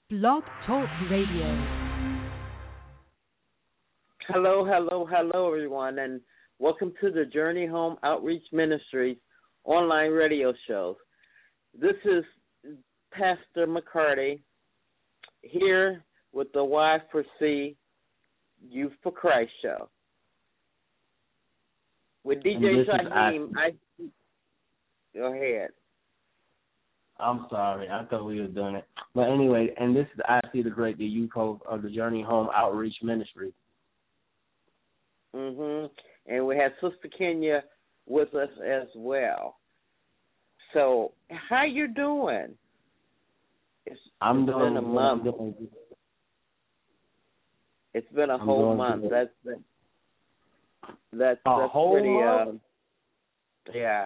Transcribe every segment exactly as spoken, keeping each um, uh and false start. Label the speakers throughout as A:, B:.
A: Blog Talk Radio.
B: Hello, hello, hello, everyone, and welcome to the Journey Home Outreach Ministries online radio show. This is Pastor McCarty here with the Y four C Youth for Christ show. With D J Shaheem, I... Go ahead.
C: I'm sorry. I thought we were doing it. But anyway, and this is I see the Great, the youth host of the Journey Home Outreach Ministry.
B: Mm-hmm. And we have Sister Kenya with us as well. So, how you doing? It's,
C: I'm
B: it's
C: doing
B: been a month.
C: Doing,
B: it's been a
C: I'm
B: whole month.
C: Good.
B: That's been, that's,
C: a
B: that's
C: whole
B: pretty,
C: month?
B: Um, yeah.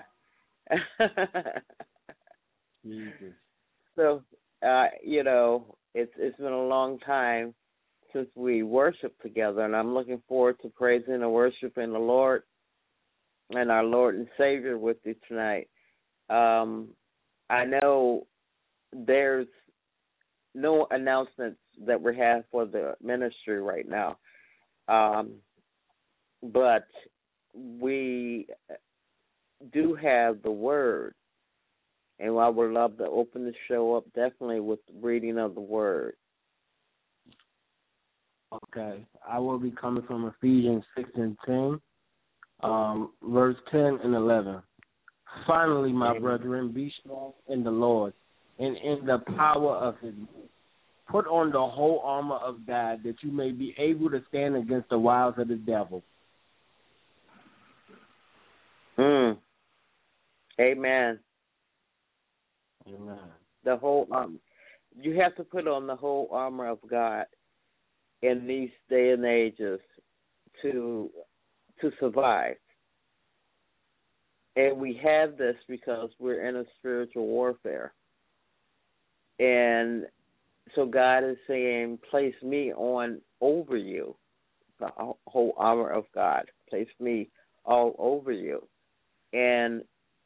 C: Jesus.
B: So, uh, you know, it's it's been a long time since we worshiped together, and I'm looking forward to praising and worshiping the Lord and our Lord and Savior with you tonight. Um, I know there's no announcements that we have for the ministry right now, um, but we do have the Word. And I would love to open the show up definitely with the reading of the Word.
C: Okay. I will be coming from Ephesians six and ten, um, verse ten and eleven. Finally, my
B: Amen.
C: brethren, be strong in the Lord and in the power of his might. Put on the whole armor of God that you may be able to stand against the wiles of the devil.
B: Mm. Amen.
C: Amen.
B: The whole um, you have to put on the whole armor of God in these day and ages to to survive. And we have this because we're in a spiritual warfare. And so God is saying, place me on over you, the whole armor of God. Place me all over you. And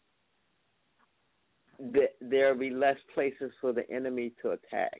B: there will be less places for the enemy to attack.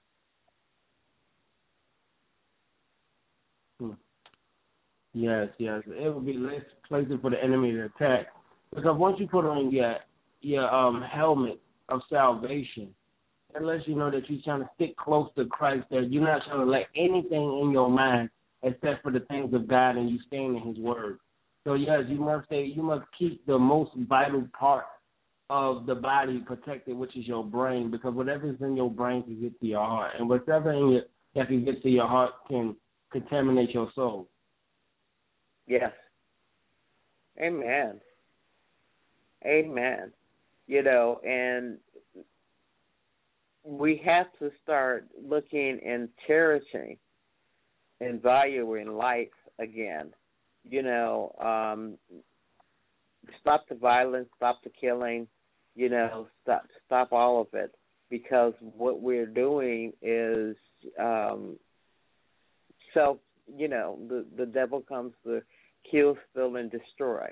C: Hmm. Yes, yes. It will be less places for the enemy to attack. Because once you put on your your um helmet of salvation, it lets you know that you're trying to stick close to Christ, that you're not trying to let anything in your mind except for the things of God, and you stand in his word. So yes, you must say you must keep the most vital part of the body protected, which is your brain, because whatever is in your brain can get to your heart, and whatever in your, that can get to your heart can contaminate your soul.
B: Yes. Amen. Amen. You know, and we have to start looking and cherishing and valuing life again. You know, um, stop the violence, stop the killing, you know, stop stop all of it, because what we're doing is um, self, you know, the, the devil comes to kill, steal, and destroy.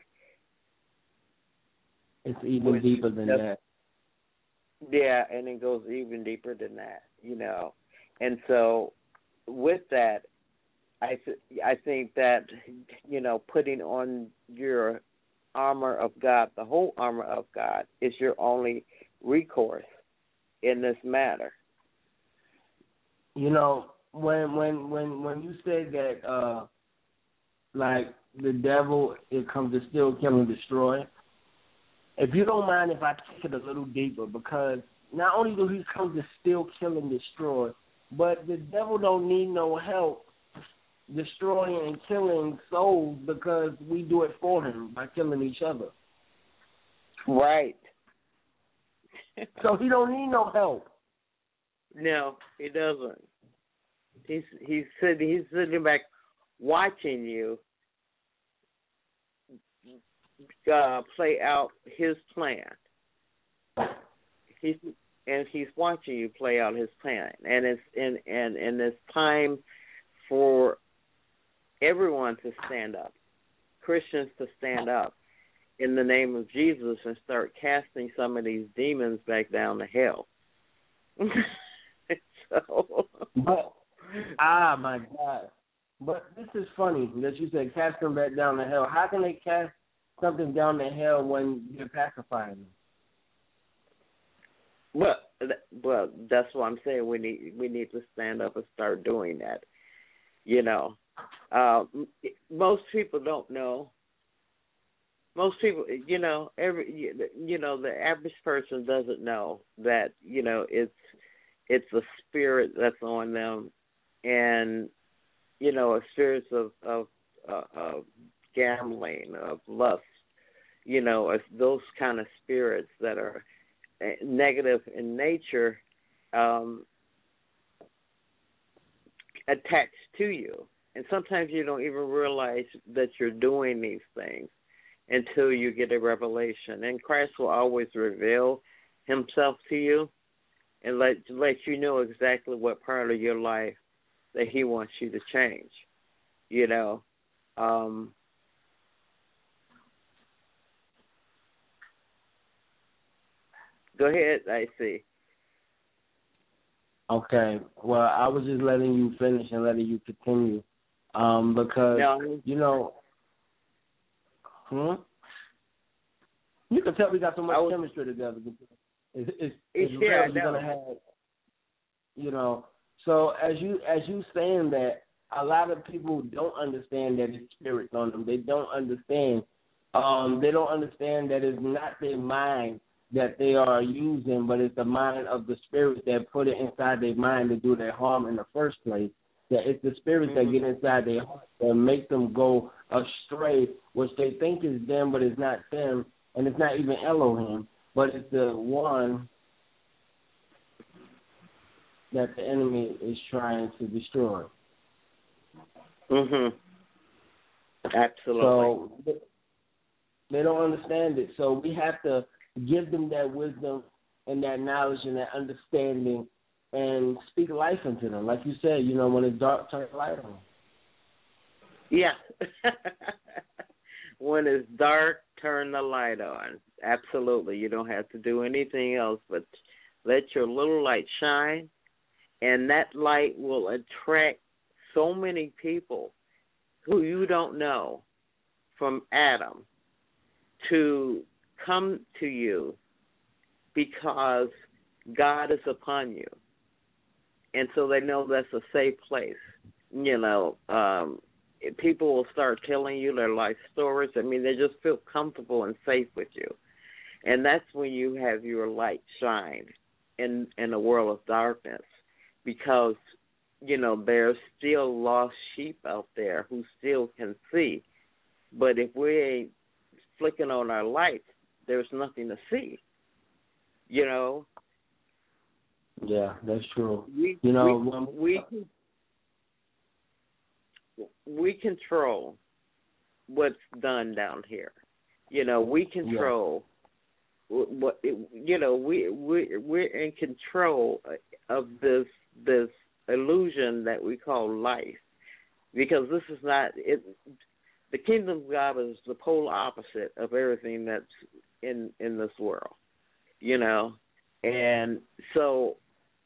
C: It's even Which, deeper than just, that.
B: Yeah, and it goes even deeper than that, you know. And so with that, I th- I think that, you know, putting on your armor of God, the whole armor of God, is your only recourse in this matter.
C: You know, when when when when you say that, uh, like the devil, it comes to steal, kill, and destroy. If you don't mind, if I take it a little deeper, because not only do he come to steal, kill, and destroy, but the devil don't need no help destroying and killing souls, because we do it for him by killing each other.
B: Right.
C: So he don't need no help.
B: No, he doesn't. He's he's sitting he's sitting back watching you uh, play out his plan. He's and he's watching you play out his plan, and it's and and and it's time for everyone to stand up, Christians to stand up in the name of Jesus and start casting some of these demons back down to hell. So,
C: but ah, my God. But this is funny that you said cast them back down to hell. How can they cast something down to hell when you're pacifying them?
B: well, well, that's what I'm saying. We need we need to stand up and start doing that. You know, uh, most people don't know. Most people, you know, every you know, the average person doesn't know that, you know, it's it's a spirit that's on them, and you know, a spirit of of, uh, of gambling, of lust, you know, it's those kind of spirits that are negative in nature, um, attached to you, and sometimes you don't even realize that you're doing these things until you get a revelation. And Christ will always reveal himself to you and let let you know exactly what part of your life that he wants you to change. You know. Um, go ahead, I see.
C: Okay. Well, I was just letting you finish and letting you continue. Um, because,
B: no.
C: you know, hmm? You can tell we got so much was, chemistry together. It's, it's, it's
B: yeah,
C: real. You're going to have, you know, so as you as you saying that, a lot of people don't understand that it's spirits on them. They don't understand. Um, they don't understand that it's not their mind that they are using, but it's the mind of the spirits that put it inside their mind to do their harm in the first place. That it's the spirits mm-hmm. that get inside their heart that make them go astray, which they think is them, but it's not them, and it's not even Elohim, but it's the one that the enemy is trying to destroy.
B: Mhm. Absolutely.
C: So they don't understand it. So we have to give them that wisdom and that knowledge and that understanding and speak life into them. Like you said, you know, when it's dark, turn the light on.
B: Yeah. When it's dark, turn the light on. Absolutely. You don't have to do anything else but let your little light shine, and that light will attract so many people who you don't know from Adam to come to you because God is upon you. And so they know that's a safe place. You know, um, people will start telling you their life stories. I mean, they just feel comfortable and safe with you. And that's when you have your light shine in, in a world of darkness, because, you know, there's still lost sheep out there who still can see. But if we ain't flicking on our lights, there's nothing to see, you know.
C: Yeah, that's true.
B: We,
C: you know,
B: we, we, we control what's done down here. You know, we control yeah. what, you know, we, we, we're in control of this, this illusion that we call life, because this is not it. The kingdom of God is the polar opposite of everything that's in in this world, you know, and so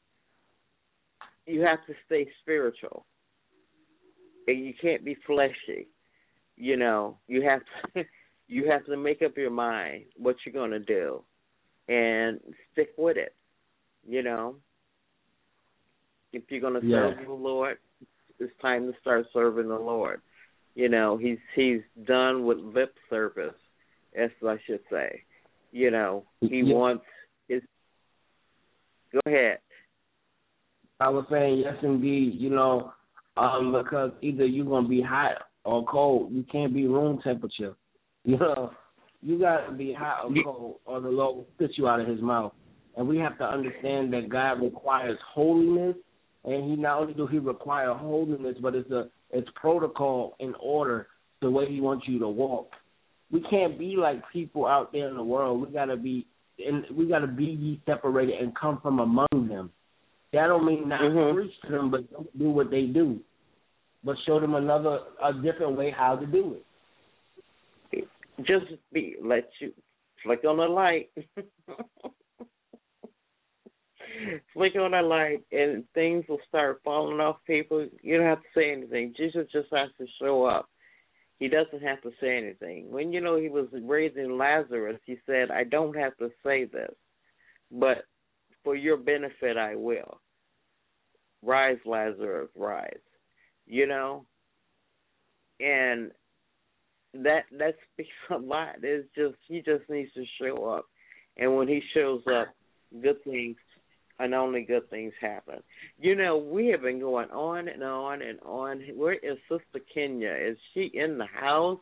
B: you have to stay spiritual, and you can't be fleshy, you know. You have to you have to make up your mind what you're going to do, and stick with it, you know. If you're going to serve yeah. the Lord, it's time to start serving the Lord. You know, he's he's done with lip service, as I should say. You know, he yeah. wants his. Go ahead.
C: I was saying yes, indeed. You know, um, because either you're gonna be hot or cold. You can't be room temperature. You know, you gotta be hot or cold, or the Lord will spit you out of His mouth. And we have to understand that God requires holiness. And he not only do he require holiness, but it's a it's protocol in order the way he wants you to walk. We can't be like people out there in the world. We gotta be and we gotta be ye separated and come from among them. That don't mean not mm-hmm. preach to them, but don't do what they do. But show them another a different way how to do
B: it. Just be let you flick on the light. Flicker on that light, and things will start falling off people. You don't have to say anything. Jesus just has to show up. He doesn't have to say anything. When, you know, he was raising Lazarus, he said, I don't have to say this, but for your benefit I will. Rise, Lazarus, rise. You know? And that that speaks a lot. It's just, he just needs to show up. And when he shows up, good things and only good things happen. You know, we have been going on and on and on. Where is Sister Kenya? Is she in the house?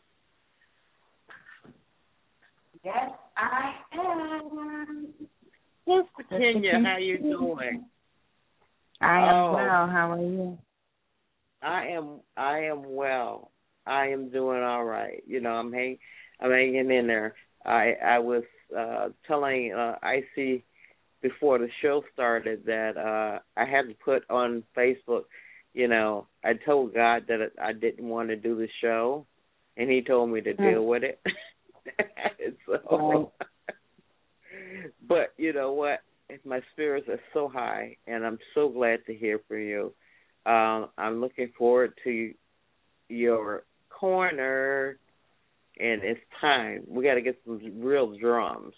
D: Yes, I am.
B: Sister Kenya, how you doing?
D: I am
B: oh,
D: well. How are you?
B: I am. I am well. I am doing all right. You know, I'm hang. I'm hanging in there. I I was uh, telling uh, Icy before the show started that uh, I had to put on Facebook, you know, I told God that I didn't want to do the show, and he told me to deal with it. so, but you know what? My spirits are so high, and I'm so glad to hear from you. Um, I'm looking forward to your corner, and it's time. We got to get some real drums.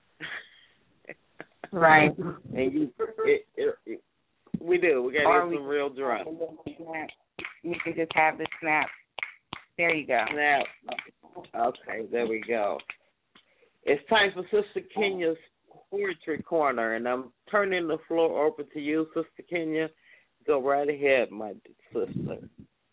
D: Right.
B: And you, it, it, it, we do. We got to get some real drums.
D: You can just have the snap. There you go.
B: Snap. Okay, there we go. It's time for Sister Kenya's Poetry Corner, and I'm turning the floor over to you, Sister Kenya. Go right ahead, my sister.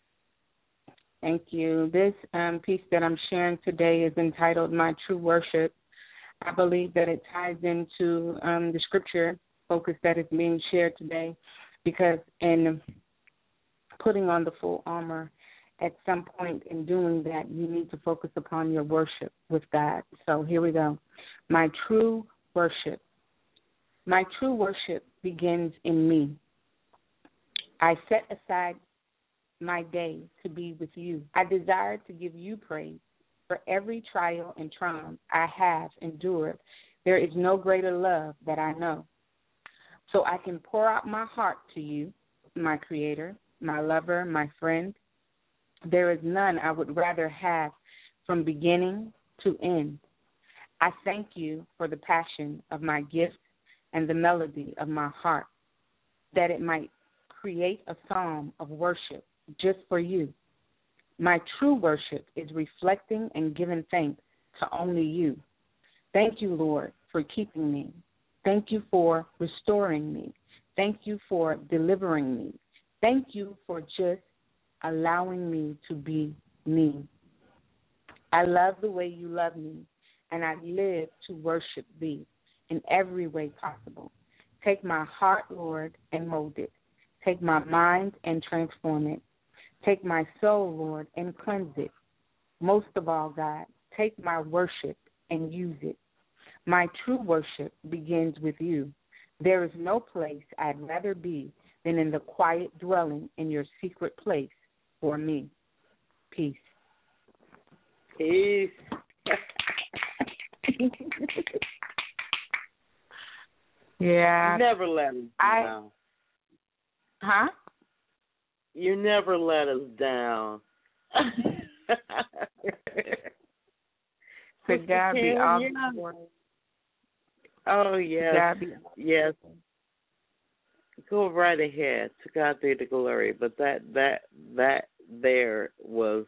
D: Thank you. This um, piece that I'm sharing today is entitled My True Worship. I believe that it ties into um, the scripture focus that is being shared today, because in putting on the full armor, at some point in doing that, you need to focus upon your worship with God. So here we go. My true worship. My true worship begins in me. I set aside my day to be with you. I desire to give you praise. For every trial and triumph I have endured, there is no greater love that I know. So I can pour out my heart to you, my Creator, my lover, my friend. There is none I would rather have from beginning to end. I thank you for the passion of my gift and the melody of my heart, that it might create a psalm of worship just for you. My true worship is reflecting and giving thanks to only you. Thank you, Lord, for keeping me. Thank you for restoring me. Thank you for delivering me. Thank you for just allowing me to be me. I love the way you love me, and I live to worship thee in every way possible. Take my heart, Lord, and mold it. Take my mind and transform it. Take my soul, Lord, and cleanse it. Most of all, God, take my worship and use it. My true worship begins with you. There is no place I'd rather be than in the quiet dwelling in your secret place for me. Peace.
B: Peace.
D: Yeah.
B: You never let us
D: I,
B: down.
D: Huh?
B: You never let us down.
D: To God be all the glory.
B: Oh, yes. Yes. Go right ahead. To God be the glory. But that, that, that there was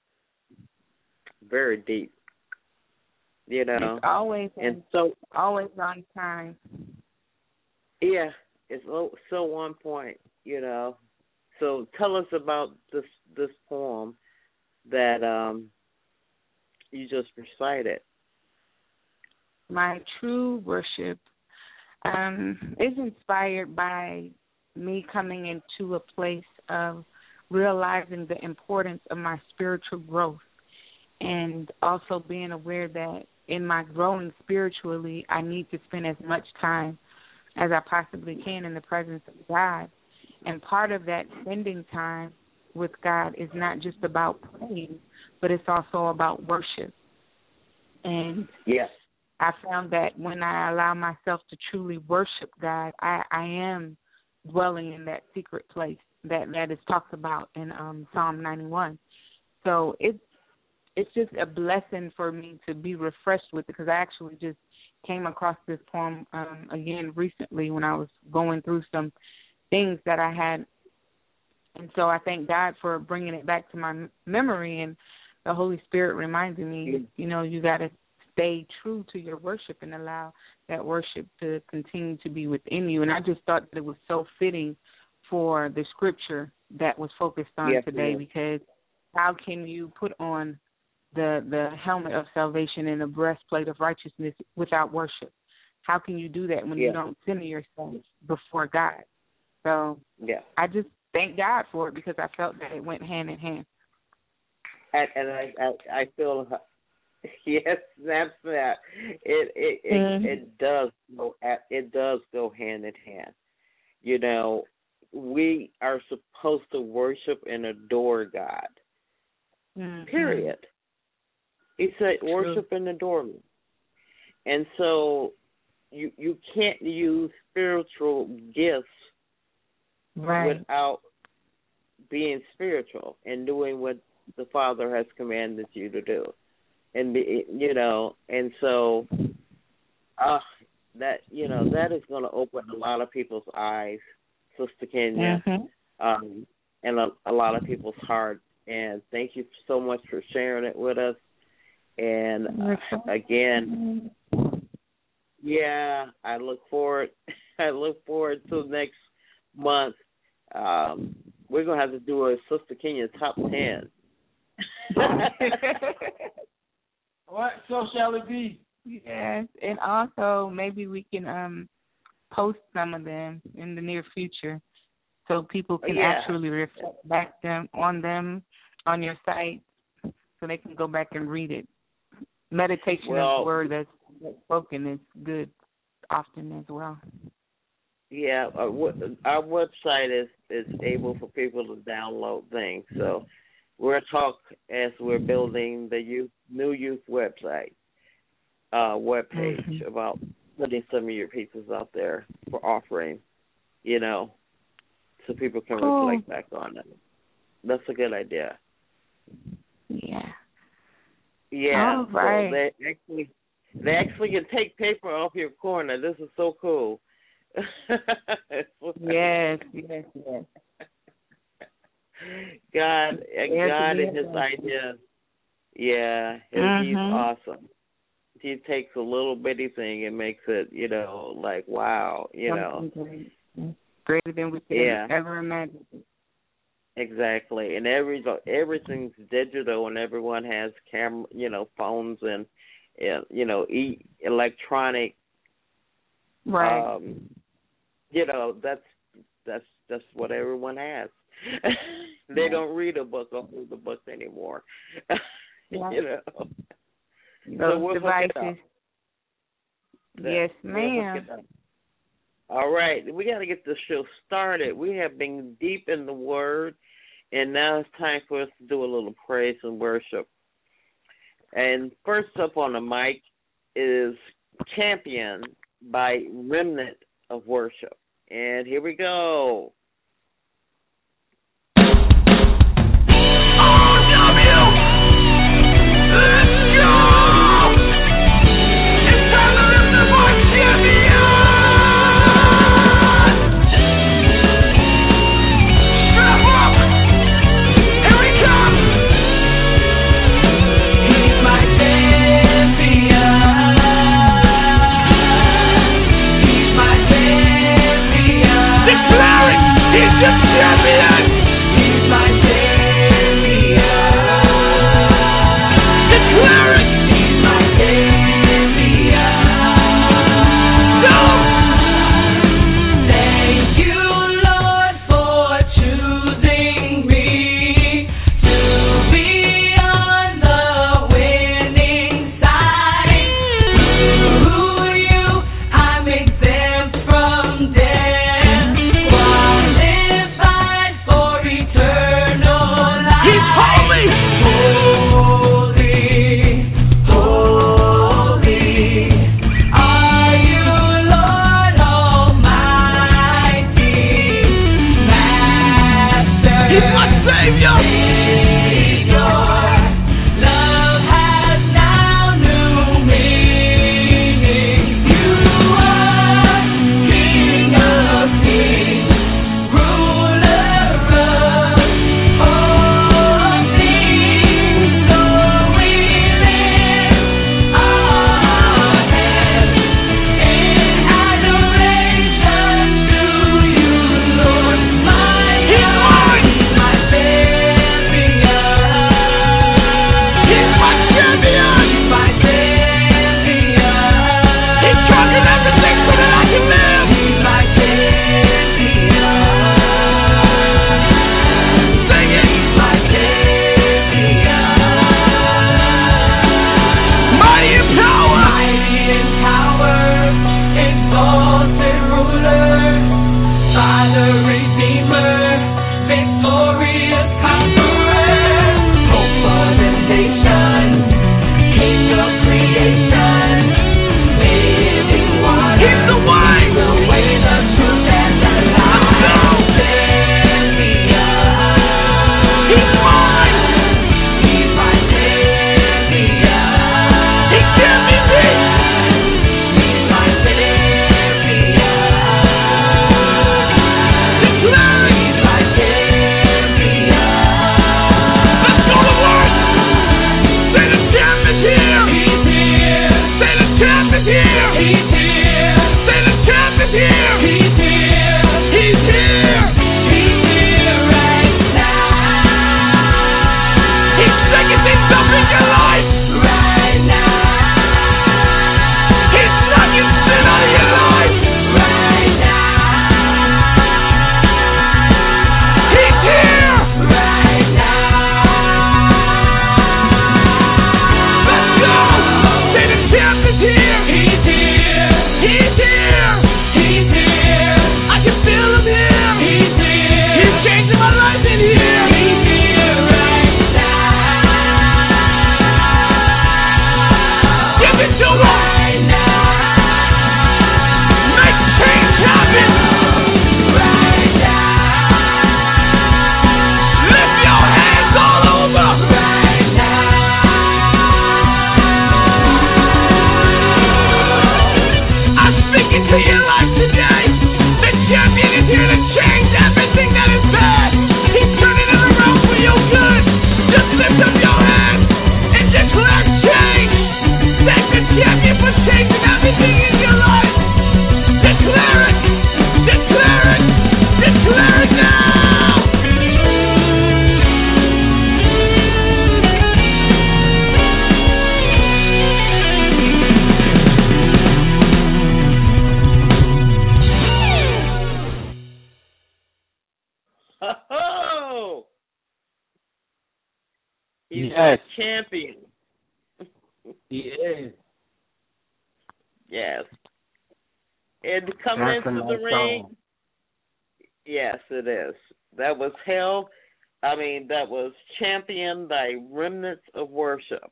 B: very deep. You know?
D: It's always,
B: and so,
D: always on time.
B: Yeah. It's so, so on point, you know. So tell us about this this poem that um, you just recited.
D: My true worship um, is inspired by me coming into a place of realizing the importance of my spiritual growth, and also being aware that in my growing spiritually, I need to spend as much time as I possibly can in the presence of God. And part of that spending time with God is not just about praying, but it's also about worship. And
B: yes,
D: I found that when I allow myself to truly worship God, I, I am dwelling in that secret place that, that is talked about in um, Psalm ninety-one. So it's it's just a blessing for me to be refreshed with it, because I actually just came across this poem um, again recently when I was going through some things that I had. And so I thank God for bringing it back to my memory, and the Holy Spirit reminding me, you know, you got to stay true to your worship and allow that worship to continue to be within you. And I just thought that it was so fitting for the scripture that was focused on yes, today, yes. because how can you put on the the helmet of salvation and the breastplate of righteousness without worship? How can you do that when yeah. you don't center yourself before God? So
B: yeah.
D: I just thank God for it, because I felt that it went hand in hand.
B: And, and I, I I feel yes, that's that. It it it, mm-hmm. it does go it does go hand in hand. You know, we are supposed to worship and adore God.
D: Mm-hmm.
B: Period. He said, True. "Worship and adore me." And so, you you can't use spiritual gifts
D: right.
B: without being spiritual and doing what the Father has commanded you to do. And, be, you know, and so uh, that, you know, that is going to open a lot of people's eyes, Sister Kenya,
D: mm-hmm.
B: um, and a, a lot of people's hearts. And thank you so much for sharing it with us. And uh, again, yeah, I look forward. I look forward to next month. Um, we're gonna have to do a Sister Kenya top ten.
C: What? So shall it be.
D: Yes, and also maybe we can um post some of them in the near future, so people can
B: yeah.
D: actually reflect back them on them on your site, so they can go back and read it. Meditation
B: well,
D: of the word that's, that's spoken is good often as well.
B: Yeah, our, our website is, is able for people to download things. So we'll talk as we're building the youth, new youth website, uh, webpage
D: mm-hmm.
B: about putting some of your pieces out there for offering, you know, so people can
D: cool.
B: reflect back on it. That's a good idea.
D: Yeah.
B: Yeah.
D: All right.
B: So they actually, they actually can take paper off your corner. This is so cool.
D: yes, yes, yes.
B: God,
D: yes,
B: God
D: yes,
B: and His
D: yes.
B: ideas. Yeah,
D: mm-hmm.
B: He's awesome. He takes a little bitty thing and makes it, you know, like wow, you
D: Something know, greater than we could
B: yeah.
D: ever imagine.
B: Exactly, and every everything's digital, and everyone has camera, you know, phones and, you know, e- electronic.
D: Right.
B: Um, you know, that's that's that's what everyone has. They yeah. don't read a book or hold the book anymore.
D: Yeah.
B: You know.
D: Those
B: so we'll
D: devices. Yes,
B: we'll
D: ma'am.
B: All right, we got to get the show started. We have been deep in the Word, and now it's time for us to do a little praise and worship. And first up on the mic is Champion by Remnant of Worship. And here we go.
E: Declare it!
C: Yes.
B: Champion.
C: He is.
B: Yes. And coming
C: That's a
B: into the
C: nice
B: ring,
C: song.
B: yes, it is. That was held, I mean, that was championed by Remnants of Worship.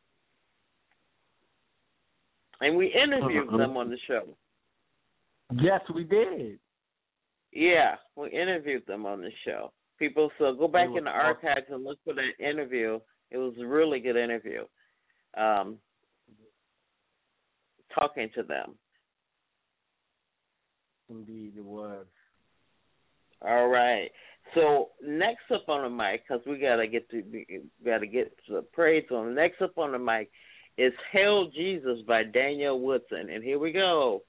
B: And we interviewed
C: Uh-uh.
B: them on the show.
C: Yes, we did.
B: Yeah, we interviewed them on the show. People, so go back
C: It was
B: in the
C: awesome.
B: archives and look for that interview. It was a really good interview. Um, talking to them.
C: Indeed, it was.
B: All right. So next up on the mic, because we gotta get to we gotta get to the praise on. Next up on the mic is "Hail Jesus" by Daniel Woodson, and here we go.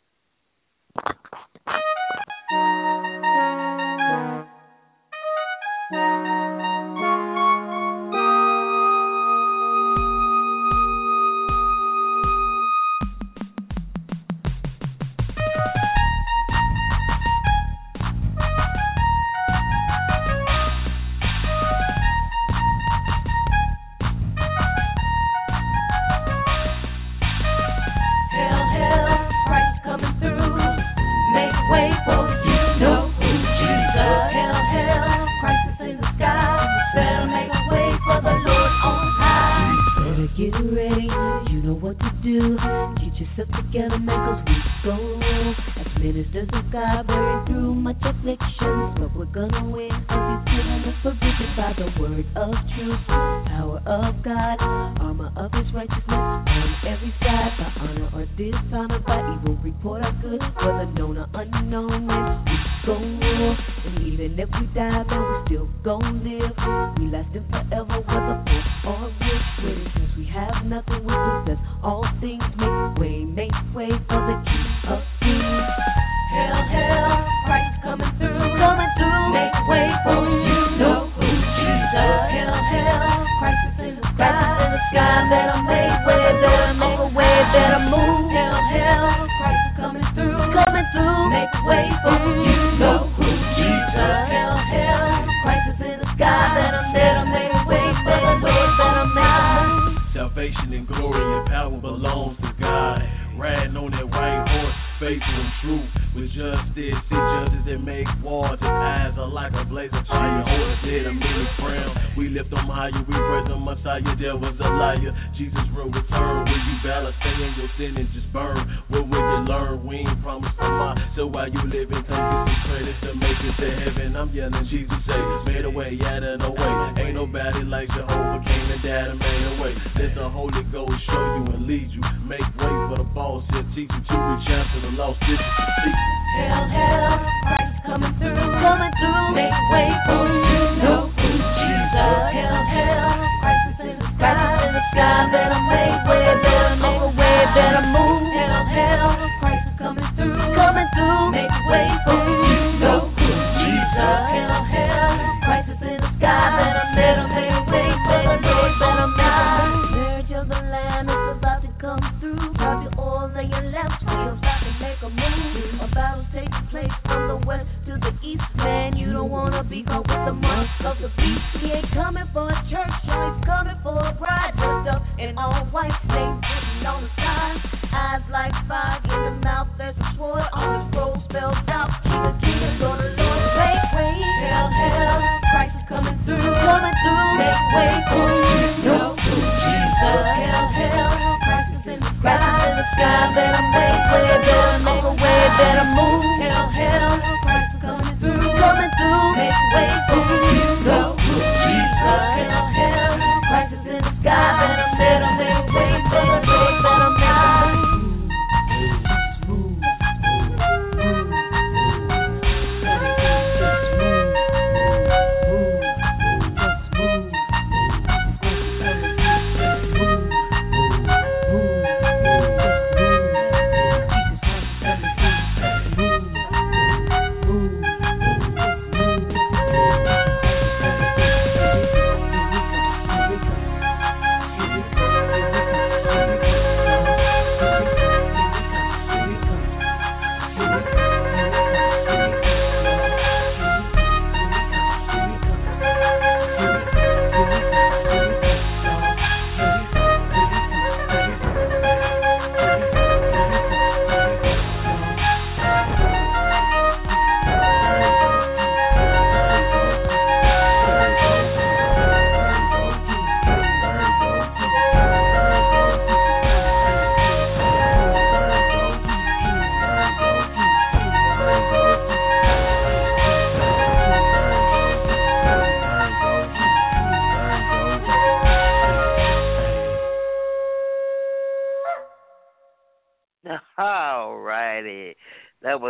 E: Coming through, make way for you. Jesus,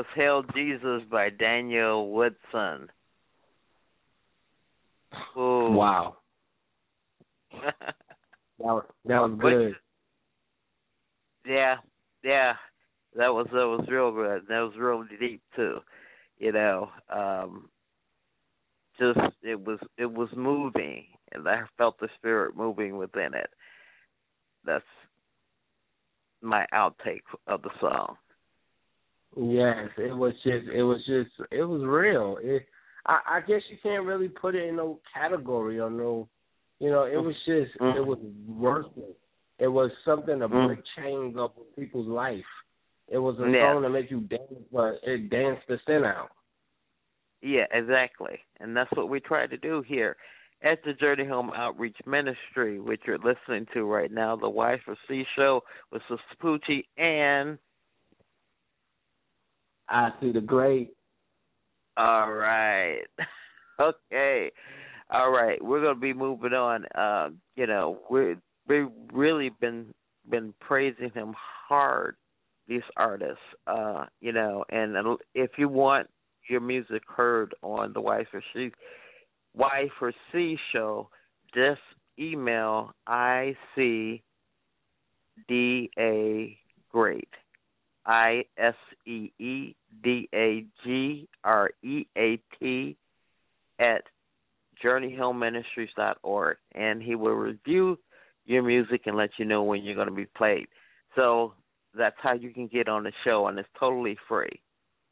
B: was Hail Jesus by Daniel Woodson. Ooh.
C: Wow. that was that was good.
B: Yeah, yeah. That was that was real good. That was real deep too. You know, um, just it was it was moving, and I felt the spirit moving within it. That's my outtake of the song.
C: Yes, it was just it was just it was real. It I, I guess you can't really put it in no category or no, you know, it was just mm. it was worthless. It was something to break mm. chains up with people's life. It was a
B: yeah.
C: song to make you dance, but it danced the sin out.
B: Yeah, exactly. And that's what we try to do here at the Journey Home Outreach Ministry, which you're listening to right now, the Y four C Show with Sister Poochie and
C: I See the Great.
B: All right. Okay. All right. We're going to be moving on. Uh, you know, we're, we've really been been praising him hard, these artists, uh, you know, and if you want your music heard on the Y four C, Y four C show, just email I C D A Great, I S E E D A G R E A T at journey home ministries dot org, and he will review your music and let you know when you're going to be played. So that's how you can get on the show, and it's totally free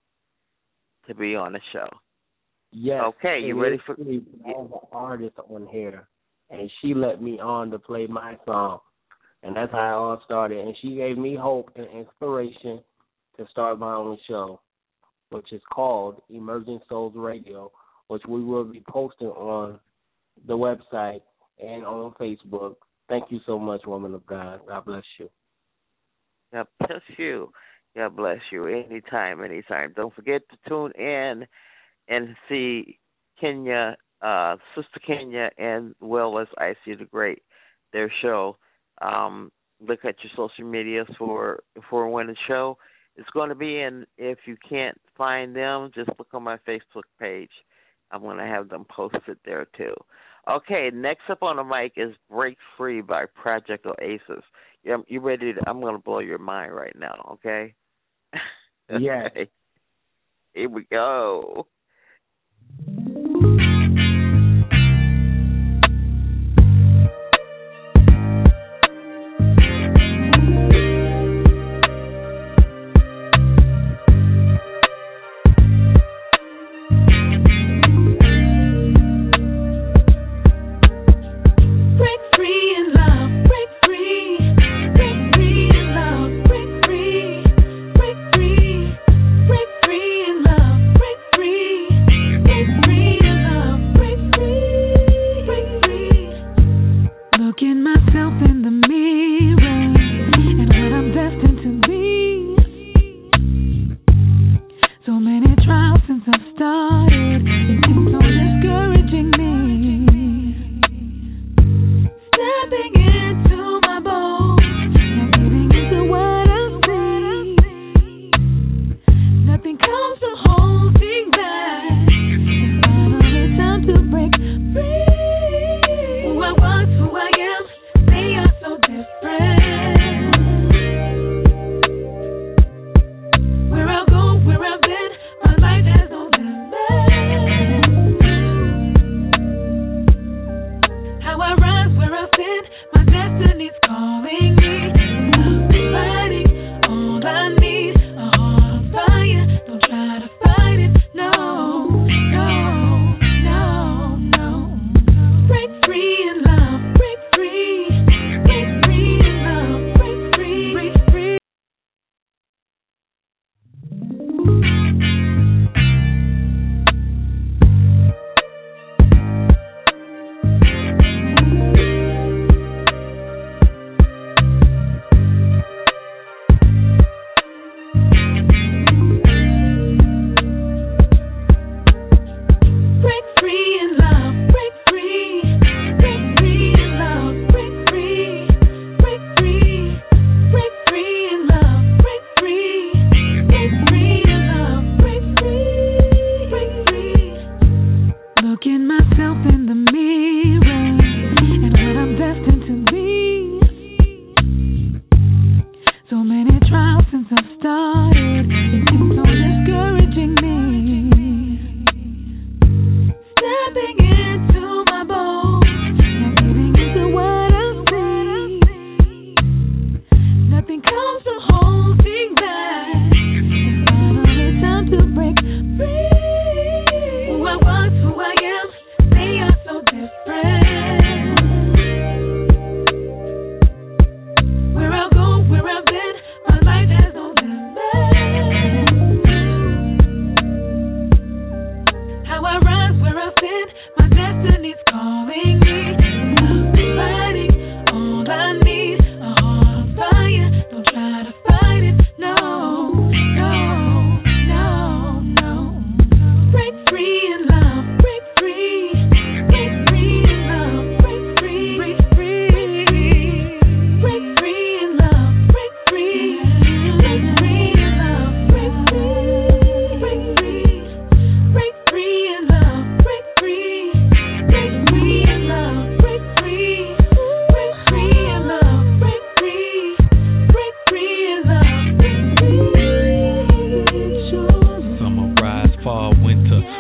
B: to be on the show.
C: Yes.
B: Okay, you ready for?
C: I have an artist on here, and she let me on to play my song, and that's how it all started. And she gave me hope and inspiration to start my own show, which is called Emerging Souls Radio, which we will be posting on the website and on Facebook. Thank you so much, woman of God. God bless you.
B: God bless you. God bless you. Anytime, anytime. Don't forget to tune in and see Kenya, uh, Sister Kenya, and well as I See the Great, their show. Um, look at your social medias for for when the show is going to be. And if you can't find them, just look on my Facebook page. I'm going to have them posted there, too. Okay, next up on the mic is Break Free by Project Oasis. You, you ready to, I'm going to blow your mind right now, okay?
C: Yeah.
B: Here we go.
E: Break free.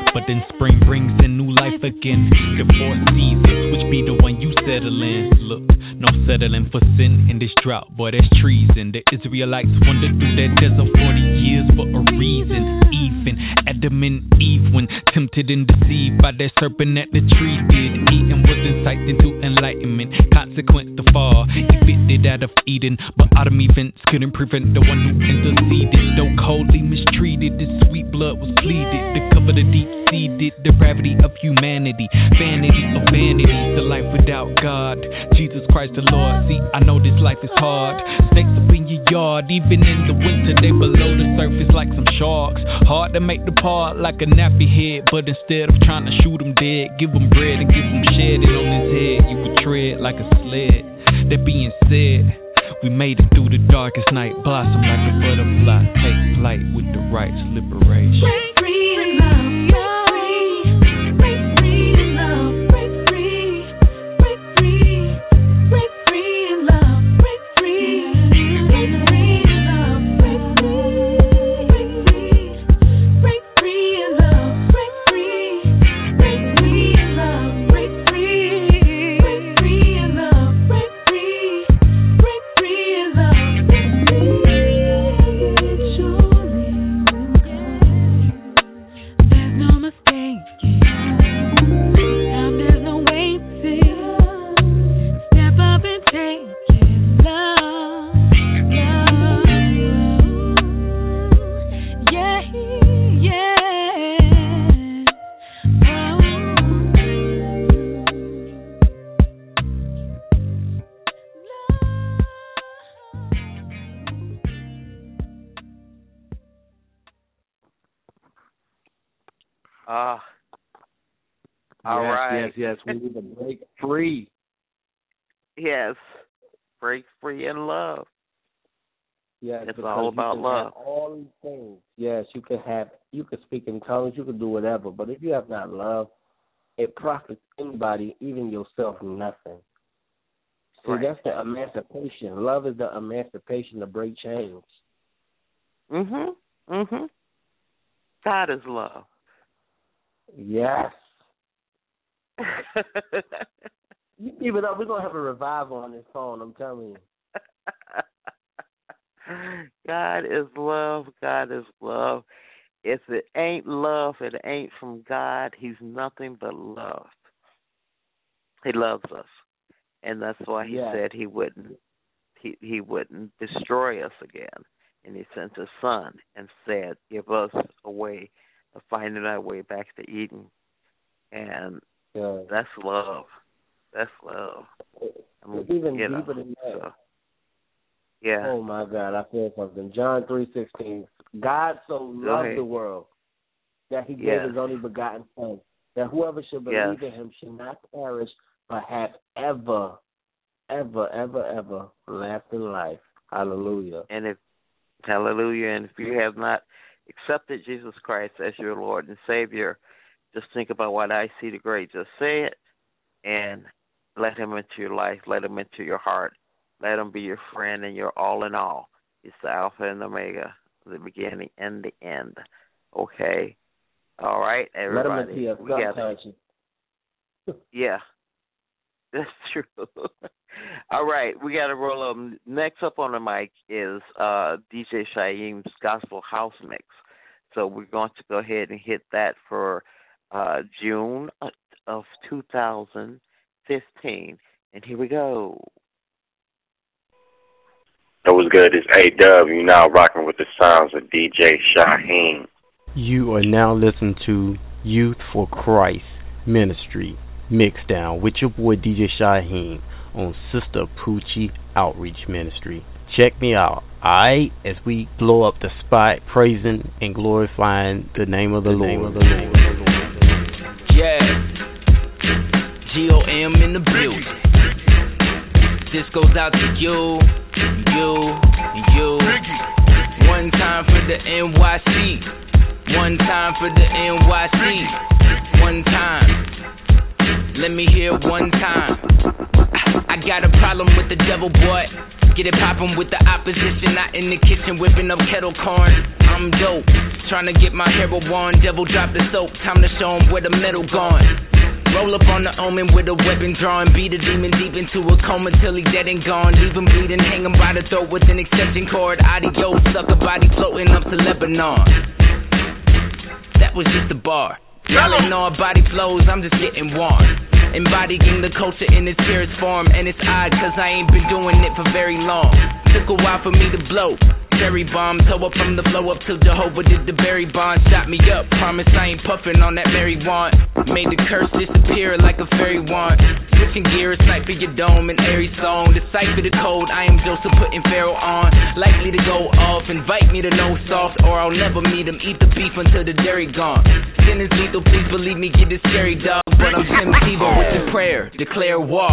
E: but then spring brings in new life again. The four seasons, which be the one you settle in. Look, no settling for sin in this drought, boy, that's treason. The Israelites wandered through that desert forty years for a reason. Even Adam and Eve, when tempted and deceived by that serpent at the tree, did eating was incited into enlightenment. Consequent the fall, evicted out of Eden, but autumn events couldn't prevent the one who interceded. Though coldly mistreated, his sweet blood was pleaded to cover the deep-seated depravity of humanity. Vanity of vanities, the life without God. Jesus Christ the Lord. See, I know this life is hard. Snakes up in your yard, even in the winter, they below the surface like some sharks. Hard to make the part like a nappy head, but instead of trying to shoot him dead, give him bread and give him shedding on his head. You would tread like a sled. That being said, we made it through the darkest night, blossom like a butterfly, take flight with the right's liberation.
F: Break free in love, break free, break free in love, break free, break free, break free in love, break free, break free in love, break free, break free, break free in love, break free, break free in love, break free, break free in love, break free, break free in love, break free. Surely you come. There's no mistaking. Now there's no waiting. Step up and take it, love, love. Yeah, yeah.
B: Ah, all
C: yes,
B: right.
C: yes, yes. We need to break free.
B: Yes, break free in love.
C: Yes,
B: It's
C: because
B: all
C: you
B: about
C: can
B: love.
C: have all these things. Yes, you can have, you can speak in tongues, you can do whatever. But if you have not love, it profits anybody, even yourself, nothing. See,
B: Right.
C: that's the emancipation. Love is the emancipation to break chains.
B: Mhm, mhm. God is love.
C: Yes. You keep it up. We're gonna have a revival on this phone. I'm telling you.
B: God is love. God is love. If it ain't love, it ain't from God. He's nothing but love. He loves us, and that's why He
C: Yes.
B: said He wouldn't. He He wouldn't destroy us again, and He sent His Son and said, "Give us a way of finding our way back to Eden," and
C: Yeah.
B: that's love. That's love. I mean,
C: It's even
B: you know,
C: deeper than that.
B: so, yeah.
C: Oh my God, I feel something. John three sixteen. God so loved
B: ahead.
C: the world that He
B: Yes.
C: gave His only begotten Son, that whoever should believe
B: Yes.
C: in Him should not perish, but have ever, ever, ever, ever lasting life. Hallelujah.
B: And if hallelujah, and if you have not accepted Jesus Christ as your Lord and Savior, just think about what I see the Great just said, and let Him into your life, let Him into your heart, let Him be your friend and your all in all. He's the Alpha and Omega, the beginning and the end. Okay, all right, everybody.
C: Let Him into your
B: We got
C: subconscious.
B: Yeah, that's true. All right, we got to roll up. Next up on the mic is uh, D J Shaim's Gospel House Mix. So we're going to go ahead and hit that for uh, June of two thousand fifteen. And here we go.
G: That was good. It's A-Dub. You're now rocking with the sounds of D J Shaheem.
H: You are now listening to Youth for Christ Ministry Mixdown with your boy D J Shaheem on Sister Poochie Outreach Ministry. Check me out, alright, as we blow up the spot, praising and glorifying the name of the, the Lord. Name of the Lord.
I: Yeah, G O M in the building. This goes out to you, you, you. One time for the N Y C. One time for the N Y C. One time. Let me hear one time. I I got a problem with the devil, boy. Get it poppin' with the opposition, not in the kitchen whipping up kettle corn. I'm dope, trying to get my hero on. Devil drop the soap, time to show him where the metal gone. Roll up on the omen with a weapon drawn. Beat a demon deep into a coma till he dead and gone. Leave him bleeding, hang him by the throat with an extension cord. Adios, sucker body floating up to Lebanon. That was just a bar. Y'all ain't know our body flows, I'm just getting warm. Embodying the culture in its purest form. And it's odd cause I ain't been doing it for very long. Took a while for me to blow. Cherry bomb, toe up from the flow up till Jehovah did the berry bond. Shot me up, promise I ain't puffin' on that Mary wand. Made the curse disappear like a fairy wand. Switching gears, sniper your dome and airy song. Decipher the code, I am Joseph putting Pharaoh on. Likely to go off, invite me to no soft, or I'll never meet him. Eat the beef until the dairy gone. Sin is lethal, please believe me, get it scary dog. But I'm Tim Tebow with the prayer, declare war.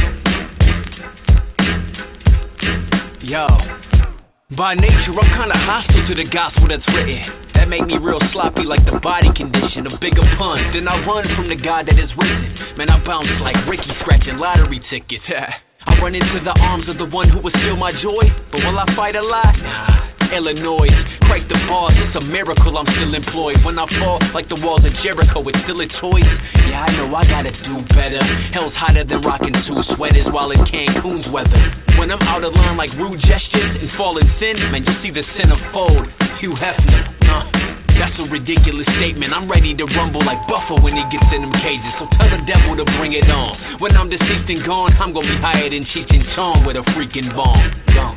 J: Yo, by nature I'm kinda hostile to the gospel that's written. That make me real sloppy like the body condition. A bigger pun, then I run from the God that is risen. Man, I bounce like Ricky scratching lottery tickets. I run into the arms of the one who will steal my joy. But will I fight a lie? Nah. Illinois, crack the bars, it's a miracle I'm still employed. When I fall like the walls of Jericho, it's still a choice. Yeah, I know I gotta do better. Hell's hotter than rocking two sweaters while in Cancun's weather. When I'm out of line like rude gestures and falling sin, man, you see the centerfold, Hugh Hefner. Uh, that's a ridiculous statement. I'm ready to rumble like Buffer when he gets in them cages. So tell the devil to bring it on. When I'm deceased and gone, I'm gonna be higher than Cheech and Chong with a freaking bomb. Gone.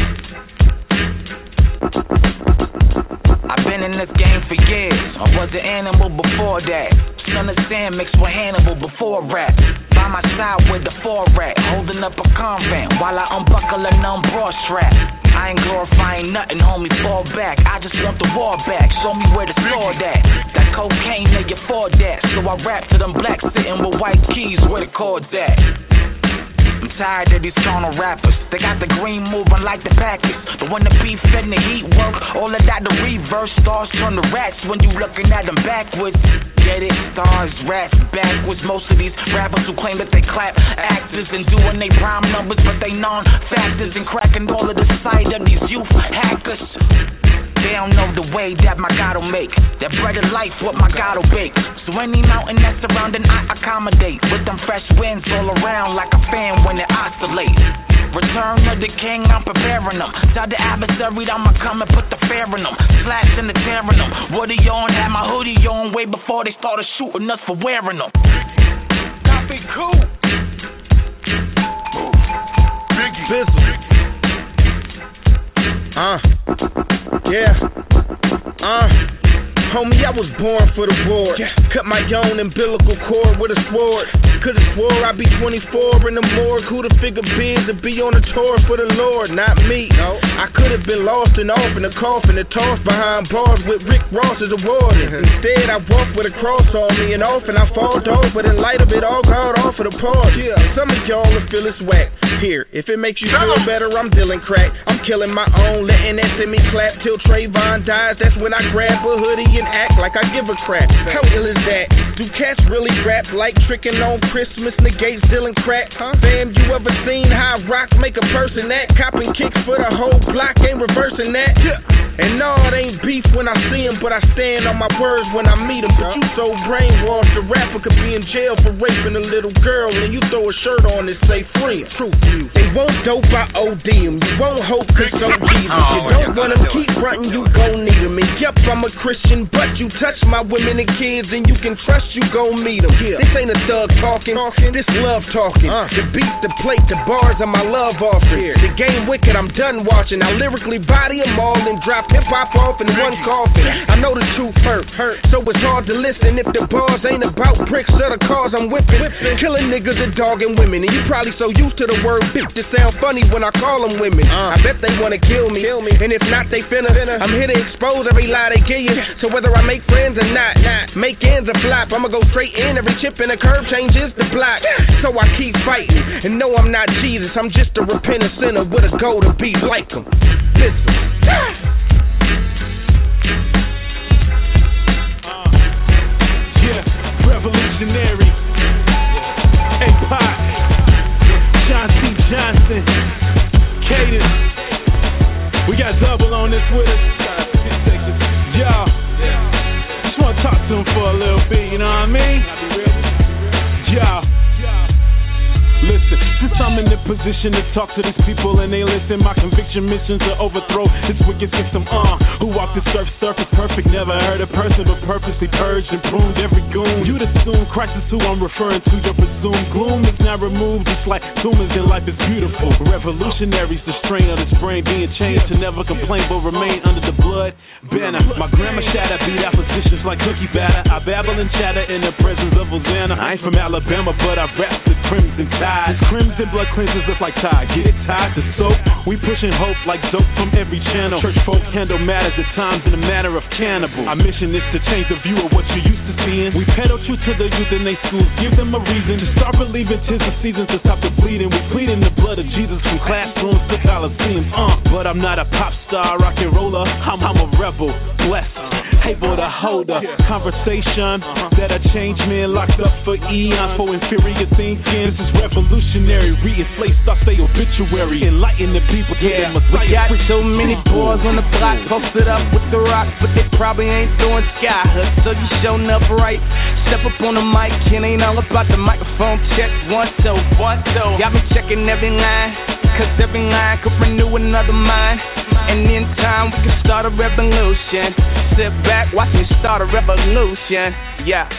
I: I've been in this game for years. I was an animal before that. Son of Sam mixed with Hannibal before rap. By my side with the four rat, holding up a convent while I unbuckle a numb broad strap. I ain't glorifying nothing, homie, fall back. I just want the war back. Show me where the sword at. That cocaine, they afford that. So I rap to them blacks sitting with white keys where the chord's at. I'm tired of these carnal rappers. They got the green moving like the Packers. The one that beef and the heat work. All of that the reverse stars turn to rats when you looking at them backwards. Get it? Stars, rats, backwards. Most of these rappers who claim that they clap actors and doing they prime numbers, but they non-factors and cracking all of the sight of these youth hackers. They don't know the way that my God will make. That bread of life, what my God will bake. So any mountain that's surrounding, I accommodate. With them fresh winds all around like a fan when it oscillates. Return of the king, I'm preparing them. Tell the adversary I'ma come and put the fear in them. Slashing and tearing them. Woody on, had my hoodie on way before they started shooting us for wearing them.
J: Copy cool.
C: Biggie. Bizzle. Uh. Yeah. Uh. Homie, I was born for the war. Yeah. Cut my own umbilical cord with a sword. Cause I swore I'd be twenty-four in the morgue. Who'da figured biz to be on a tour for the Lord? Not me. No. I could have been lost and off in a coffin and tossed behind bars with Rick Ross as a warden. Mm-hmm. Instead, I walk with a cross on me and off and I fall off. But in light of it all, got off of the party. Yeah. Some of y'all will feel it's whack. Here, if it makes you feel better, I'm dealing crack. I'm killing my own, letting that send me clap till Trayvon dies. That's when I grab a hoodie and act like I give a crap. How ill is that? Do cats really rap like tricking on Christmas, negates dealing crack? Huh? Fam, you ever seen how rock make a person act? Copping kicks for the whole block, ain't reversing that. Yeah. And no, it ain't beef when I see him, but I stand on my words when I meet him. But you so brainwashed, a rapper could be in jail for raping a little girl, and you throw a shirt on and say free. Truth. They won't dope, I O D them. You won't hope cause so Jesus. You don't want them, keep frontin', you gon' need them. And yup, I'm a Christian, but you touch my women and kids and you can trust you gon' meet them. Yeah. This ain't a thug talking, talking. This love talking. Uh. The beat, the plate, the bars are my love offering. Yeah. The game wicked, I'm done watching. I lyrically body them all and drop hip-hop off in one coffin. I know the truth hurt, hurt, so it's hard to listen if the bars ain't about bricks or the cars I'm whipping. whipping. Killing niggas and dogging women, and you probably so used to the word bitch to sound funny when I call them women. Uh. I bet they wanna kill me. kill me, and if not, they finna. finna. I'm here to expose every lie they give you. So whether I make friends or not, not make ends or flop, I'ma go straight in. Every chip in the curve changes the block. So I keep fighting, and no, I'm not Jesus. I'm just a repentant sinner with a goal to be like him. Listen. Uh, yeah, revolutionary. Hey, Pop. John
K: You know what I mean? Yeah. Listen, since I'm in the position to talk to these people and they listen, my conviction mission to overthrow this wicked system. Uh, who walked the surf, surface perfect, never heard a person, but purposely purged and pruned every goon. You'd assume Christ is who I'm referring to. Your presumed gloom is now removed, just like tumors in life is beautiful. Revolutionaries, the strain of this brain being changed to never complain but remain under the blood banner. My grandma shatter beat oppositions like cookie batter. I babble and chatter in the presence of Hosanna. I ain't from Alabama, but I rap the crimson tide. This crimson blood cleanses us like Tide. Get it tied to soap. We pushing hope like dope from every channel. Church folk handle matters at times in the manner of cannibal. Our mission is to change the view of what you're used to seeing. We peddle truth to the youth in their schools. Give them a reason to start believing 'tis the season to stop the bleeding. We plead in the blood of Jesus from classrooms to coliseums. Uh, but I'm not a pop star, rock and roller. I'm, I'm a rebel, blessed, able to hold a conversation that'll change men locked up for eons for inferior thinking. This is revolutionary, reading slave stuff, they obituary, enlighten the people to
I: yeah,
K: the Messiah.
I: We got so many boys on the block posted up with the rock, but they probably ain't doing sky hooks, so you showing up right. Step up on the mic, and ain't all about the microphone check. One, two, one, two. Got me checking every line, cause every line could renew another mind. And in time we can start a revolution. Sit back, watch me start a revolution. Yeah.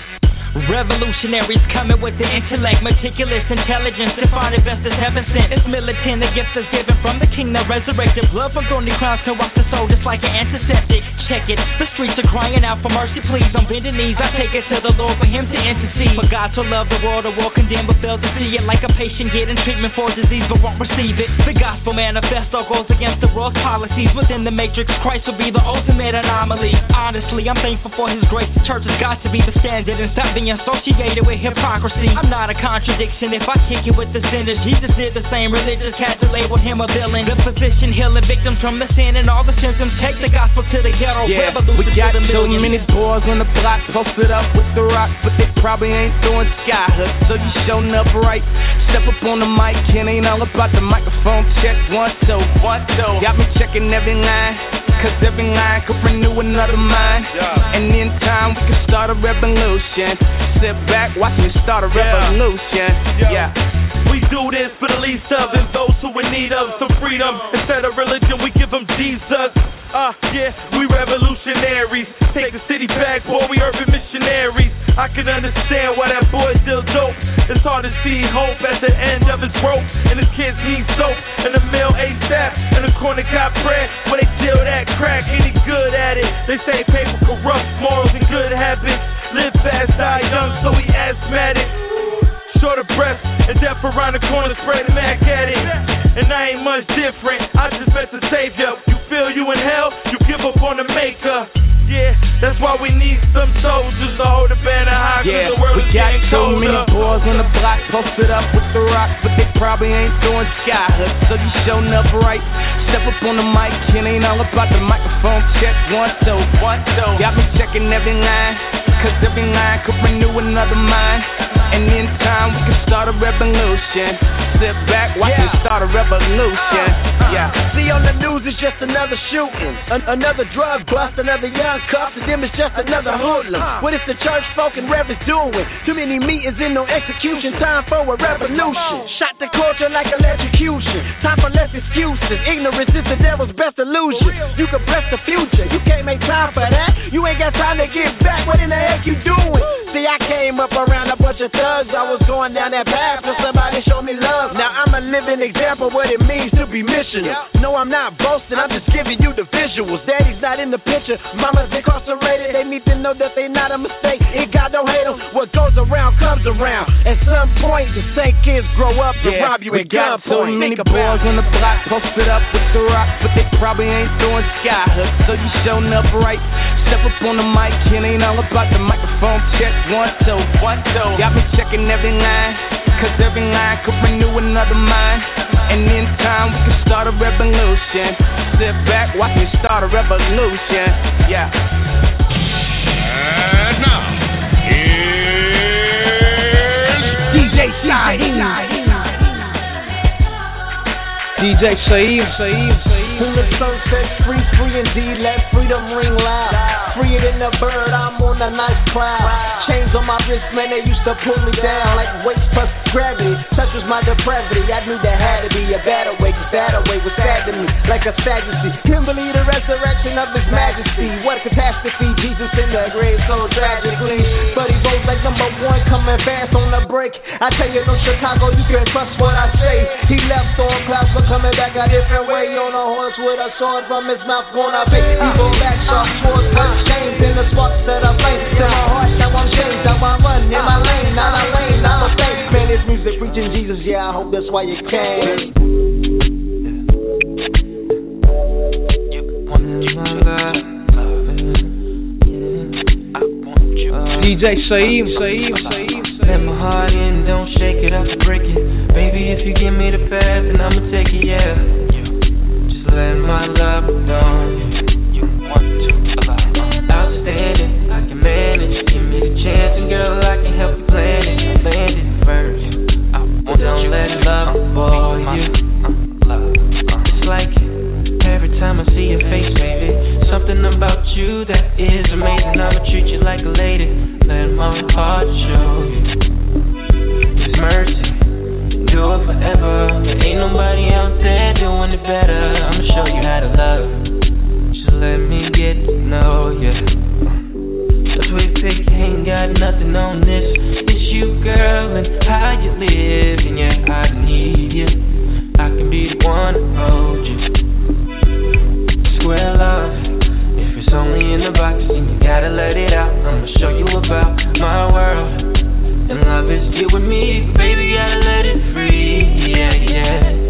L: Revolutionaries coming with the intellect, meticulous intelligence, defined investors heaven sent. It's militant, the gift is given from the king that resurrected. Blood from thorny crowns can wash the soul just like an antiseptic. Check it, the streets are crying out for mercy, please. On bending knees, I take it to the Lord for him to intercede. For God to love the world, the world condemned but failed to see it. Like a patient getting treatment for disease but won't receive it. The gospel manifesto goes against the world's policies. Within the matrix, Christ will be the ultimate anomaly. Honestly, I'm thankful for his grace. The church has got to be the standard and stop being associated with hypocrisy. I'm not a contradiction if I kick it with the sinners. Jesus did the same. Religious had to label him a villain. The physician healing victims from the sin and all the symptoms. Take the gospel to the ghetto.
I: Yeah,
L: Revolution
I: we got
L: to the
I: so
L: millions.
I: many boys on the block posted up with the rock, but they probably ain't doing sky hooks, so you showing up right. Step up on the mic, and ain't all about the microphone check. One, two, one, two. Got me checking every line, cause every line could renew another mind. Yeah. And in time we can start a revolution. Sit back, watch me start a revolution. Yeah. yeah.
M: We do this for the least of them, those who in need of some freedom. Instead of religion, we give them Jesus. Uh, yeah, we revolutionaries. Take the city back, boy, we urban missionaries. I can understand why that boy still dope. It's hard to see hope at the end of his rope. And his kids need soap and a meal ASAP. And the corner got bread where they deal that crack. Any good at it? They say paper corrupts morals and good habits. Live fast, die young, so we asthmatic. Short of breath and death around the corner, spray the Mac at it. And I ain't much different, I just met the Savior. You feel you in hell, you give up on the maker. Yeah, that's why we need some soldiers to hold the banner high.
I: Yeah,
M: the world
I: we
M: is
I: got
M: getting
I: so
M: colder.
I: many boys on the block posted up with the rock, but they probably ain't doing sky hooks, so you showing up right. Step up on the mic, and ain't all about the microphone check. One, two, one, two. Got me checking every line, cause every line could renew another mind. And in time we can start a revolution. Sit back, watch yeah. me start a revolution. Uh, uh, yeah.
N: See on the news it's just another shooting, An- another drug bust, another young cop. To them it's just another hoodlum. Uh, what is the church folk and reverends doing? Too many meetings and no execution. Time for a revolution. Shot the culture like electrocution. Time for less excuses. Ignorance is the devil's best illusion. You can bless the future. You can't make time for that. You ain't got time to get back. What in the heck you doing? See, I came up around a bunch of thugs. I was going down that path till somebody showed me love. Now I'm a living example of what it means to be missional. No, I'm not boasting, I'm just giving you the visuals. Daddy's not in the picture, mama's incarcerated. They need to know that they not a mistake. And God don't hate them. What goes around comes around. At some point, the same kids grow up to
I: yeah,
N: rob you
I: we
N: at
I: got so
N: gunpoint.
I: many boys on the block posted up with the rock, but they probably ain't doing sky hooks, so you showing up right. Step up on the mic, and ain't all about the microphone check. One, two, one, two. Got me checking every line, cause every line could renew another mind. And in time we can start a revolution. Sit back, watch me start a revolution. Yeah.
O: And now, here's
I: D J Shaheem. D J Shaheem, Shaheem, Shaheem.
N: sunset, free, free indeed, let freedom ring loud. Freer than a bird, I'm on a nice cloud. Chains on my wrist, man, they used to pull me down like weights plus gravity. Such was my depravity, I knew there had to be a better way, cause that way was sad to me, like a Sadducee. Can't believe the resurrection of His Majesty. What a catastrophe, Jesus in the grave so tragically. But He rose like number one, coming fast on the break. I tell you, no Chicago, you can trust what I say. He left on clouds, but coming back a different way. On a horse with a sword from His mouth, gonna be. He go back, sharp swords, punch chains in the sparks that I flame. To my heart, now I'm changed, now I run in my lane, not a lane, not a fake. Man, this music preaching Jesus, yeah, I hope that's why you came.
I: D J Saeem, Saeem, Saeem, let my heart in, don't shake it up to break it. Baby, if you give me the path, then I'ma take it, yeah. Just let my love down. You want to uh, outstanding, I can manage. Give me the chance, and girl, I can help you plan it. I landed first. I want don't let love bore you. It's like every time I see your face, baby, something about you that is amazing. I'ma treat you like a lady. Let my heart show you His mercy, do it forever. There ain't nobody out there doing it better. I'ma show you how to love. Just let me get to know you. That's what you pick, ain't got nothing on this. It's you, girl, and how you live. And yeah, I need you. I can be the one to hold you. Square love. Only in the box, and you gotta let it out. I'ma show you about my world, and love is you and me, baby, gotta let it free, yeah, yeah.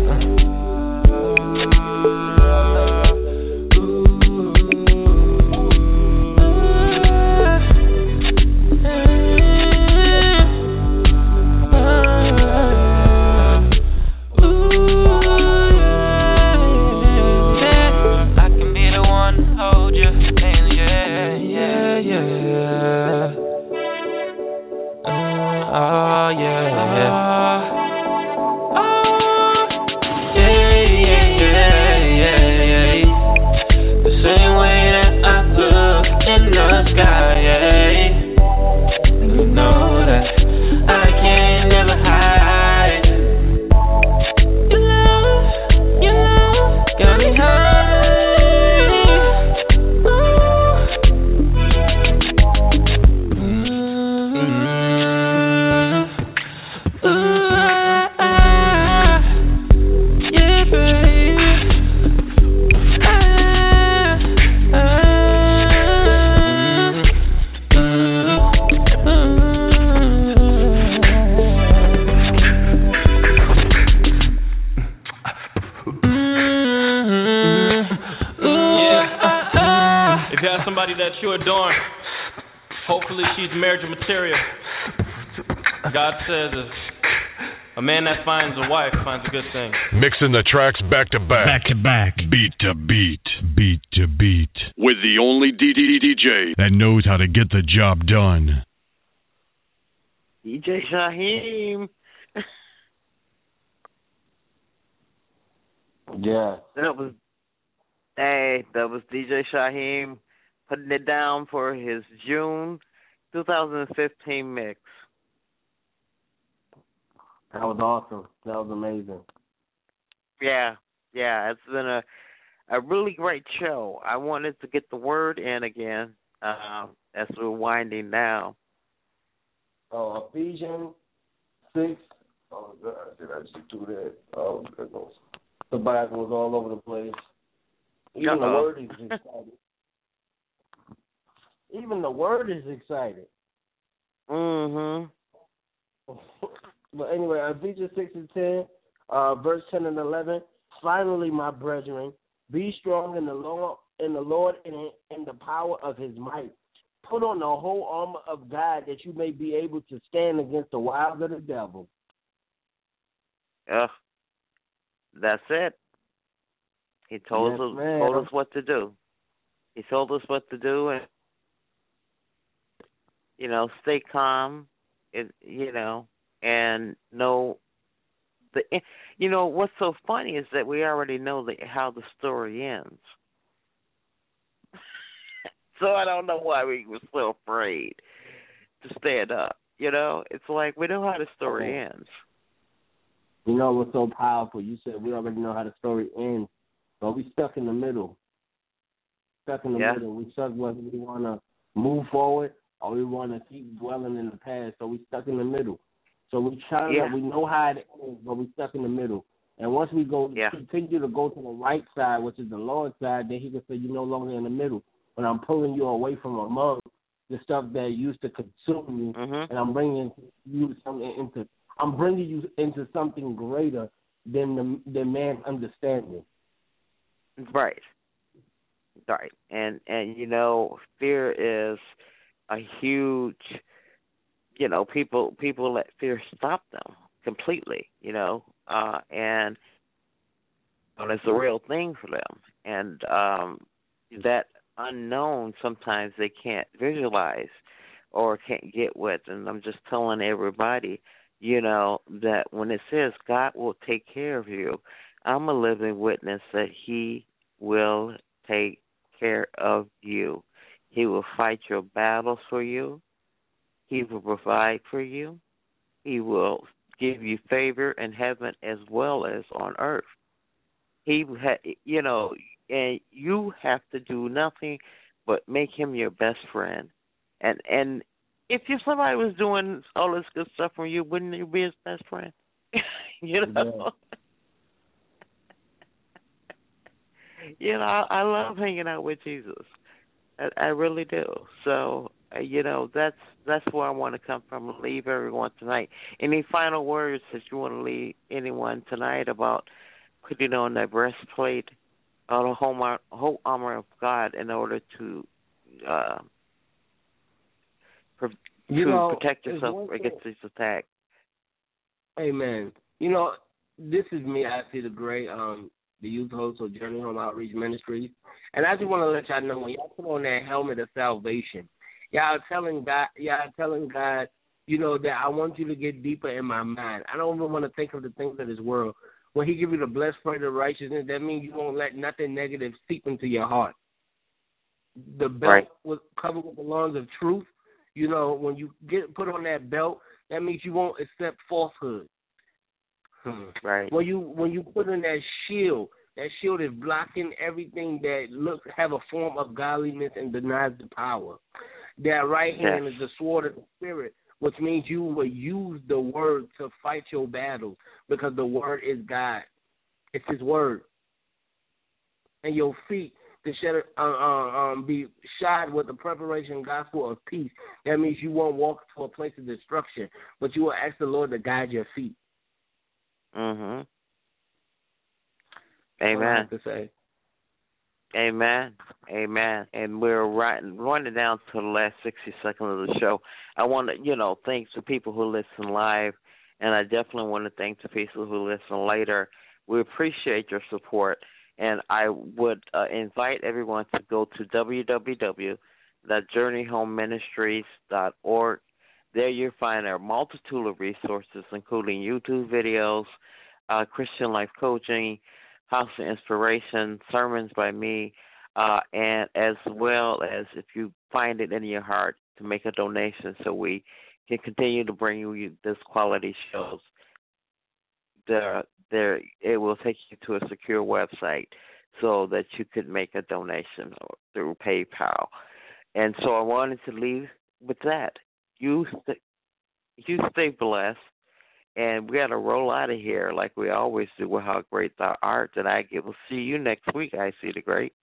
O: Mixing the tracks back to back.
P: Back to back.
O: Beat to beat.
P: Beat to beat.
O: With the only D D D J
P: that knows how to get the job done.
B: D J Shaheem.
C: Yeah.
B: That was, hey, that was D J Shaheem putting it down for his June twenty fifteen mix.
C: That was awesome. That was amazing.
B: Yeah, yeah, it's been a a really great show. I wanted to get the word in again uh, as we're winding down.
C: Oh, Ephesians six. Oh, God, did I just do that? Oh, goodness. The Bible was all over the place. Even Uh-oh. the word is excited. Even the word is excited.
B: Mm-hmm.
C: But anyway, Ephesians six and ten, uh, verse ten and eleven. Finally, my brethren, be strong in the Lord, in the Lord, and in, in the power of His might. Put on the whole armor of God, that you may be able to stand against the wiles of the devil.
B: Yeah, that's it. He told
C: yes,
B: us
C: man.
B: told us what to do. He told us what to do, and you know, stay calm. It, you know. And know the you know what's so funny is that we already know the, how the story ends. So I don't know why we were so afraid to stand up. You know, it's like we know how the story
C: oh.
B: ends.
C: You know what's so powerful? You said we already know how the story ends, but we stuck in the middle. Stuck in the
B: yeah.
C: middle. We stuck whether we want to move forward or we want to keep dwelling in the past. So we stuck in the middle. So we try to,
B: yeah.
C: we know how it ends, but we stuck in the middle. And once we go
B: yeah.
C: continue to go to the right side, which is the Lord's side, then He can say you're no longer in the middle. But I'm pulling you away from among the stuff that used to consume you,
B: mm-hmm.
C: and I'm bringing you something into. I'm bringing you into something greater than the than man's understanding.
B: Right, right, and and you know, fear is a huge. You know, people people let fear stop them completely. You know, uh, and well, it's a real thing for them, and um, that. Unknown sometimes they can't visualize or can't get with, and I'm just telling everybody, you know, that when it says God will take care of you, I'm a living witness that He will take care of you. He will fight your battles for you. He will provide for you. He will give you favor in heaven as well as on earth. He, ha- you know, and you have to do nothing but make Him your best friend. And and if you, somebody was doing all this good stuff for you, wouldn't you be his best friend? you know. Yeah. you know, I, I love hanging out with Jesus. I, I really do. So uh, you know, that's that's where I want to come from and leave everyone tonight. Any final words that you want to leave anyone tonight about putting on that breastplate, uh, the whole, ar- whole armor of God in order to uh, pre-
C: you
B: to
C: know,
B: protect yourself against these attacks.
C: Amen. You know, this is me, I see the great, um, the youth host of Journey Home Outreach Ministries, and I just want to let y'all know, when y'all put on that helmet of salvation, y'all telling God, y'all telling God, you know, that I want you to get deeper in my mind. I don't even want to think of the things of this world. When He give you the blessed spirit of righteousness, that means you won't let nothing negative seep into your heart. The belt
B: right.
C: was covered with the loins of truth. You know, when you get put on that belt, that means you won't accept falsehood. Hmm.
B: Right.
C: When you when you put on that shield, that shield is blocking everything that looks have a form of godliness and denies the power. That right hand
B: yes.
C: is the sword of the Spirit, which means you will use the word to fight your battles, because the word is God. It's His word. And your feet to shed, uh, uh, um, be shod with the preparation gospel of peace. That means you won't walk to a place of destruction, but you will ask the Lord to guide your feet.
B: Mm-hmm.
C: That's all I
B: Amen.
C: have to say.
B: Amen. Amen. And we're right, running down to the last sixty seconds of the show. I want to, you know, thank the people who listen live, and I definitely want to thank the people who listen later. We appreciate your support, and I would uh, invite everyone to go to w w w dot journey home ministries dot org. There you'll find a multitude of resources, including YouTube videos, uh, Christian life coaching, House of Inspiration, sermons by me, uh, and as well as if you find it in your heart to make a donation so we can continue to bring you this quality shows. There, there, it will take you to a secure website so that you could make a donation through PayPal. And so I wanted to leave with that. You, st- you stay blessed. And we got to roll out of here like we always do with How Great Thou Art. And I will see you next week, I See the Great.